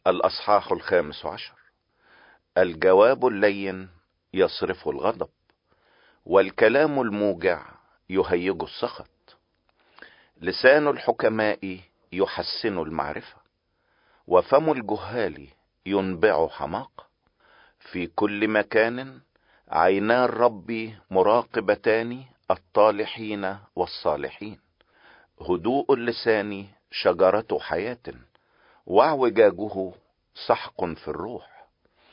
الأصحاح 15. الجواب اللين يصرف الغضب، والكلام الموجع يهيج السخط. لسان الحكماء يحسن المعرفة، وفم الجهال ينبع حماقة. في كل مكان عينا الرب مراقبتان الطالحين والصالحين. هدوء اللسان شجرة حياة، واعوجاجه سحق في الروح.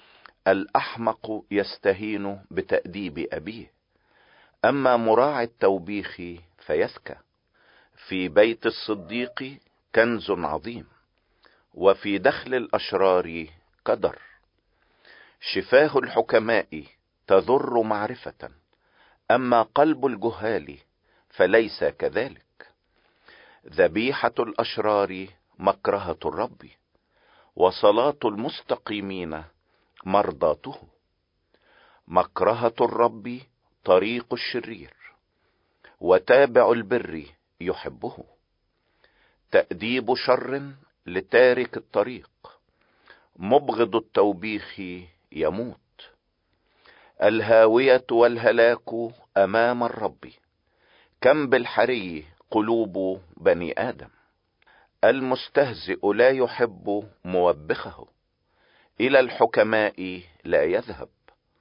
الأحمق يستهين بتأديب أبيه، أما مراعي التوبيخ فيذكى. في بيت الصديق كنز عظيم، وفي دخل الأشرار قدر. شفاه الحكماء تضر معرفة، أما قلب الجهال فليس كذلك. ذبيحة الأشرار مكرهة الرب، وصلاة المستقيمين مرضاته. مكرهة الرب طريق الشرير، وتابع البر يحبه. تأديب شر لتارك الطريق، مبغض التوبيخ يموت. الهاوية والهلاك أمام الرب، كم بالحري قلوب بني آدم. المستهزئ لا يحب موبخه، إلى الحكماء لا يذهب.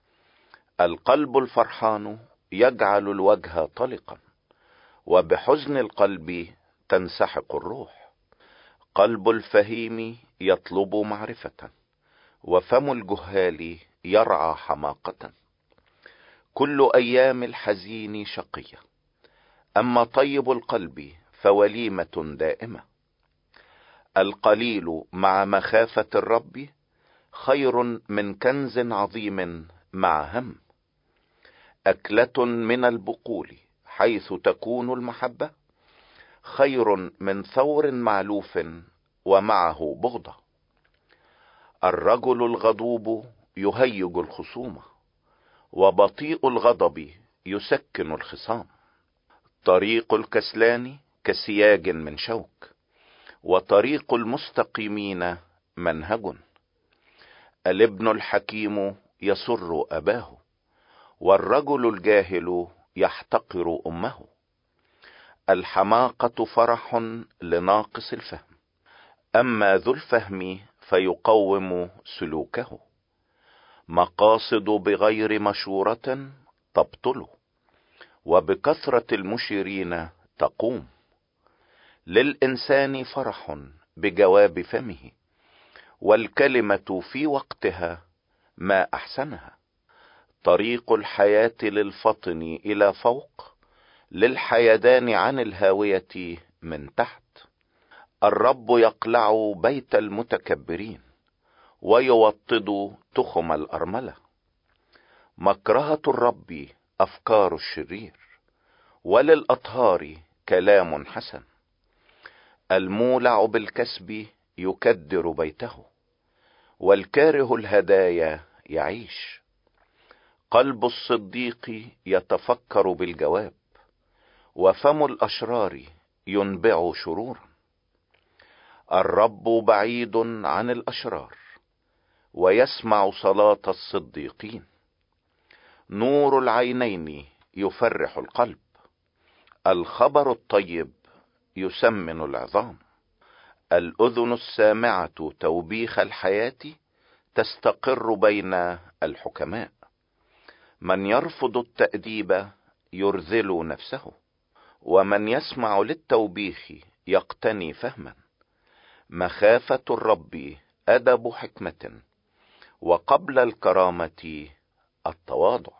القلب الفرحان يجعل الوجه طلقا، وبحزن القلب تنسحق الروح. قلب الفهيم يطلب معرفة، وفم الجهال يرعى حماقة. كل أيام الحزين شقية، أما طيب القلب فوليمة دائمة. القليل مع مخافة الرب خير من كنز عظيم مع هم. أكلة من البقول حيث تكون المحبة خير من ثور معلوف ومعه بغضة. الرجل الغضوب يهيج الخصومة، وبطيء الغضب يسكن الخصام. طريق الكسلان كسياج من شوك، وطريق المستقيمين منهج. الابن الحكيم يسر أباه، والرجل الجاهل يحتقر أمه. الحماقة فرح لناقص الفهم، أما ذو الفهم فيقوم سلوكه. مقاصد بغير مشورة تبطل، وبكثرة المشيرين تقوم. للإنسان فرح بجواب فمه، والكلمة في وقتها ما أحسنها. طريق الحياة للفطن إلى فوق، للحيدان عن الهاوية من تحت. الرب يقلع بيت المتكبرين، ويوطد تخم الأرملة. مكرهة الرب أفكار الشرير، وللأطهار كلام حسن. المولع بالكسب يكدر بيته، والكاره الهدايا يعيش. قلب الصديق يتفكر بالجواب، وفم الأشرار ينبع شرورا. الرب بعيد عن الأشرار، ويسمع صلاة الصديقين. نور العينين يفرح القلب، الخبر الطيب يسمن العظام. الأذن السامعة توبيخ الحياة تستقر بين الحكماء. من يرفض التأديب يرذل نفسه، ومن يسمع للتوبيخ يقتني فهما. مخافة الرب أدب حكمة، وقبل الكرامة التواضع.